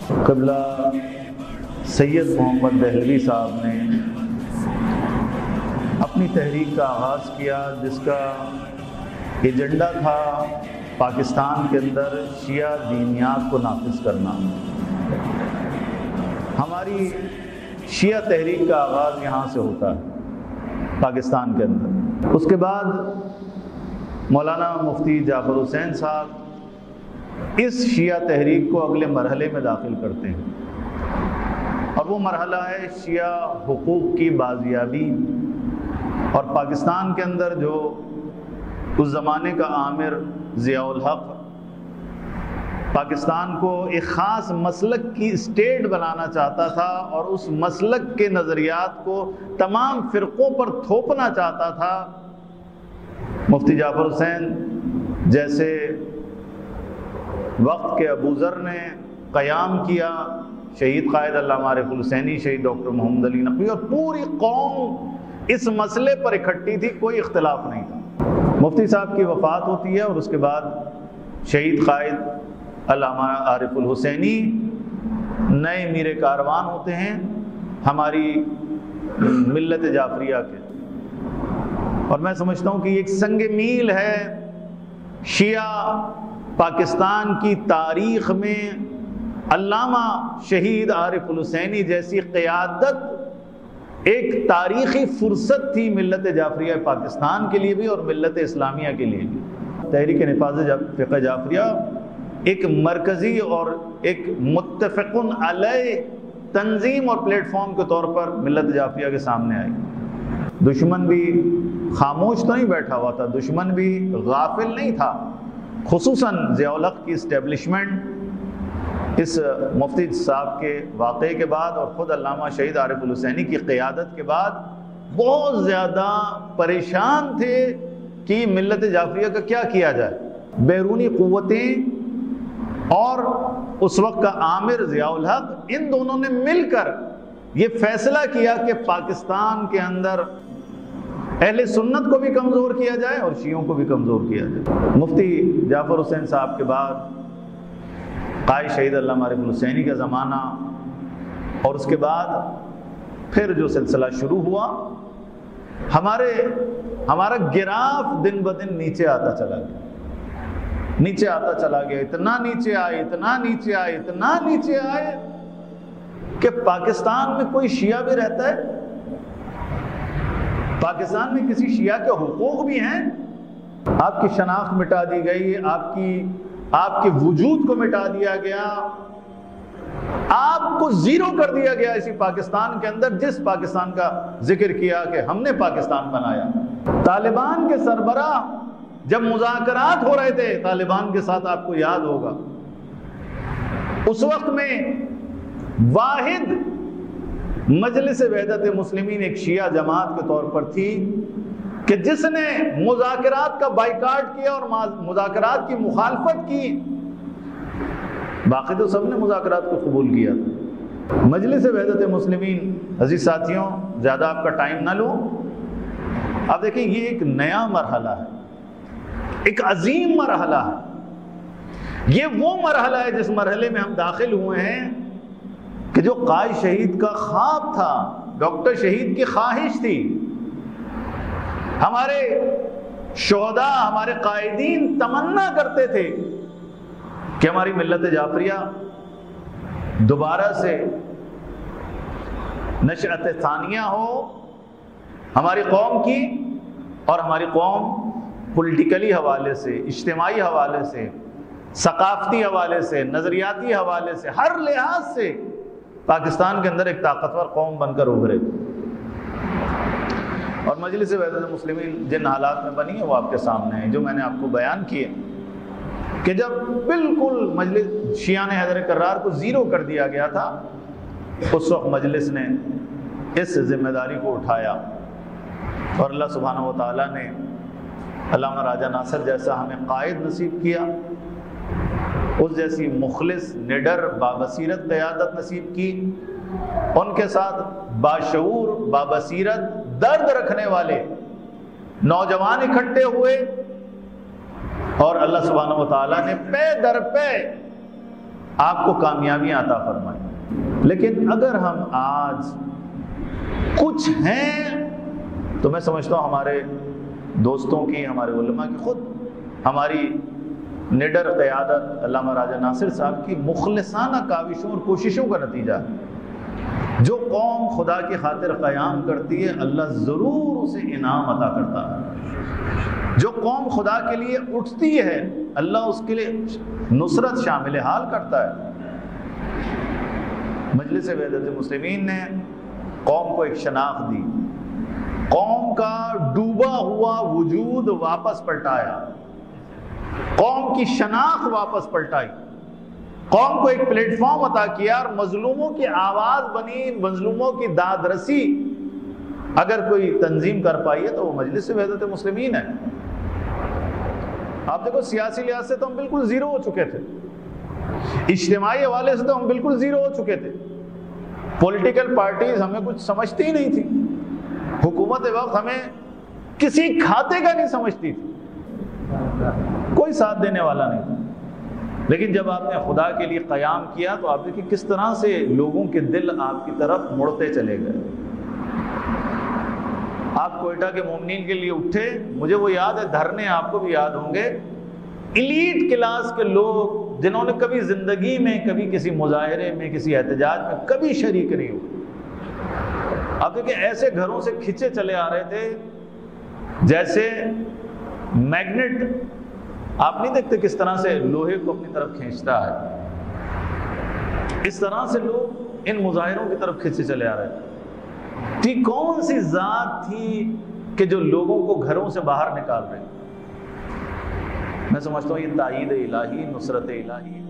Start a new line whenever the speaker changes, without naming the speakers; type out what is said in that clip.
قبلہ سید محمد دہلوی صاحب نے اپنی تحریک کا آغاز کیا، جس کا ایجنڈا تھا پاکستان کے اندر شیعہ دینیات کو نافذ کرنا۔ ہماری شیعہ تحریک کا آغاز یہاں سے ہوتا ہے پاکستان کے اندر۔ اس کے بعد مولانا مفتی جعفر حسین صاحب اس شیعہ تحریک کو اگلے مرحلے میں داخل کرتے ہیں، اور وہ مرحلہ ہے شیعہ حقوق کی بازیابی۔ اور پاکستان کے اندر جو اس زمانے کا آمر ضیاء الحق پاکستان کو ایک خاص مسلک کی اسٹیٹ بنانا چاہتا تھا، اور اس مسلک کے نظریات کو تمام فرقوں پر تھوپنا چاہتا تھا، مفتی جعفر حسین جیسے وقت کے ابو ذر نے قیام کیا، شہید قائد علامہ عارف الحسینی، شہید ڈاکٹر محمد علی نقوی، اور پوری قوم اس مسئلے پر اکٹھی تھی، کوئی اختلاف نہیں تھا۔ مفتی صاحب کی وفات ہوتی ہے، اور اس کے بعد شہید قائد علامہ عارف الحسینی نئے امیر کاروان ہوتے ہیں ہماری ملت جعفریہ کے، اور میں سمجھتا ہوں کہ یہ ایک سنگ میل ہے شیعہ پاکستان کی تاریخ میں۔ علامہ شہید عارف الحسینی جیسی قیادت ایک تاریخی فرصت تھی ملت جعفریہ پاکستان کے لیے بھی اور ملت اسلامیہ کے لیے بھی۔ تحریک نفاذ فقہ جعفریہ ایک مرکزی اور ایک متفق علیہ تنظیم اور پلیٹ فارم کے طور پر ملت جعفریہ کے سامنے آئی۔ دشمن بھی خاموش تو نہیں بیٹھا ہوا تھا، دشمن بھی غافل نہیں تھا، خصوصاً ضیاء الحق کی اسٹیبلشمنٹ اس مفتی صاحب کے واقعے کے بعد اور خود علامہ شہید عارف الحسینی کی قیادت کے بعد بہت زیادہ پریشان تھے کہ ملت جعفریہ کا کیا کیا جائے۔ بیرونی قوتیں اور اس وقت کا آمر ضیاء الحق، ان دونوں نے مل کر یہ فیصلہ کیا کہ پاکستان کے اندر اہل سنت کو بھی کمزور کیا جائے اور شیعوں کو بھی کمزور کیا جائے۔ مفتی جعفر حسین صاحب کے بعد قائد شہید علامہ عارف الحسینی کا زمانہ، اور اس کے بعد پھر جو سلسلہ شروع ہوا، ہمارا گراف دن بدن نیچے آتا چلا گیا، نیچے آتا چلا گیا، اتنا نیچے آئے، اتنا نیچے آئے، اتنا نیچے آئے کہ پاکستان میں کوئی شیعہ بھی رہتا ہے؟ پاکستان میں کسی شیعہ کے حقوق بھی ہیں؟ آپ کی شناخت مٹا دی گئی، آپ کے وجود کو مٹا دیا گیا، آپ کو زیرو کر دیا گیا اسی پاکستان کے اندر جس پاکستان کا ذکر کیا کہ ہم نے پاکستان بنایا۔ طالبان کے سربراہ جب مذاکرات ہو رہے تھے طالبان کے ساتھ، آپ کو یاد ہوگا، اس وقت میں واحد مجلس وحدت مسلمین ایک شیعہ جماعت کے طور پر تھی کہ جس نے مذاکرات کا بائیکاٹ کیا اور مذاکرات کی مخالفت کی۔ باقی تو سب نے مذاکرات کو قبول کیا تھا۔ مجلس وحدت مسلمین، عزیز ساتھیوں، زیادہ آپ کا ٹائم نہ لوں، اب دیکھیں یہ ایک نیا مرحلہ ہے، ایک عظیم مرحلہ ہے۔ یہ وہ مرحلہ ہے جس مرحلے میں ہم داخل ہوئے ہیں کہ جو قائد شہید کا خواب تھا، ڈاکٹر شہید کی خواہش تھی۔ ہمارے شہداء، ہمارے قائدین تمنا کرتے تھے کہ ہماری ملت جعفریہ دوبارہ سے نشأت ثانیہ ہو ہماری قوم کی، اور ہماری قوم پولیٹیکلی حوالے سے، اجتماعی حوالے سے، ثقافتی حوالے سے، نظریاتی حوالے سے، ہر لحاظ سے پاکستان کے اندر ایک طاقتور قوم بن کر ابھرے۔ اور مجلس وحدت مسلمین جن حالات میں بنی ہے وہ آپ کے سامنے ہیں، جو میں نے آپ کو بیان کیے کہ جب بالکل مجلس شیعہ نے حیدر کرار کو زیرو کر دیا گیا تھا، اس وقت مجلس نے اس ذمہ داری کو اٹھایا، اور اللہ سبحانہ و تعالیٰ نے علامہ راجہ ناصر جیسا ہمیں قائد نصیب کیا، اس جیسی مخلص، نڈر، بابصیرت قیادت نصیب کی، ان کے ساتھ باشعور، بابصیرت، درد رکھنے والے نوجوان اکٹھے ہوئے، اور اللہ سبحانہ و تعالیٰ نے پے در پے آپ کو کامیابیاں عطا فرمائے۔ لیکن اگر ہم آج کچھ ہیں تو میں سمجھتا ہوں ہمارے دوستوں کی، ہمارے علماء کی، خود ہماری نڈر قیادت علامہ راجہ ناصر صاحب کی مخلصانہ کاوشوں اور کوششوں کا نتیجہ ہے۔ جو قوم خدا کی خاطر قیام کرتی ہے اللہ ضرور اسے انعام عطا کرتا ہے۔ جو قوم خدا کے لیے اٹھتی ہے اللہ اس کے لیے نصرت شامل حال کرتا ہے۔ مجلس وحدت المسلمین نے قوم کو ایک شناخت دی، قوم کا ڈوبا ہوا وجود واپس پلٹایا، قوم کی شناخت واپس پلٹائی، قوم کو ایک پلیٹ فارم عطا کیا اور مظلوموں کی آواز بنی، مظلوموں کی داد رسی اگر کوئی تنظیم کر پائی ہے تو وہ مجلس وحدت المسلمین ہے۔ آپ دیکھو سیاسی لحاظ سے تو ہم بالکل زیرو ہو چکے تھے، اجتماعی حوالے سے تو ہم بالکل زیرو ہو چکے تھے، پولیٹیکل پارٹیز ہمیں کچھ سمجھتی ہی نہیں تھی، حکومت وقت ہمیں کسی کھاتے کا نہیں سمجھتی تھی، کوئی ساتھ دینے والا نہیں تھا۔ لیکن جب آپ نے خدا کے لیے قیام کیا تو آپ دیکھیں کس طرح سے لوگوں کے دل آپ کی طرف مڑتے چلے گئے۔ آپ کوئٹہ کے مومنین کے لیے اٹھے، مجھے وہ یاد ہے، دھرنے آپ کو بھی یاد ہوں گے، ایلیٹ کلاس کے لوگ جنہوں نے کبھی زندگی میں کبھی کسی مظاہرے میں کسی احتجاج میں کبھی شریک نہیں ہوئے، آپ دیکھیں ایسے گھروں سے کھچے چلے آ رہے تھے جیسے میگنیٹ، آپ نہیں دیکھتے کس طرح سے لوہے کو اپنی طرف کھینچتا ہے، اس طرح سے لوگ ان مظاہروں کی طرف کھچے چلے آ رہے تھے۔ کون سی ذات تھی کہ جو لوگوں کو گھروں سے باہر نکال رہے؟ میں سمجھتا ہوں یہ تائید الہی، نصرت الہی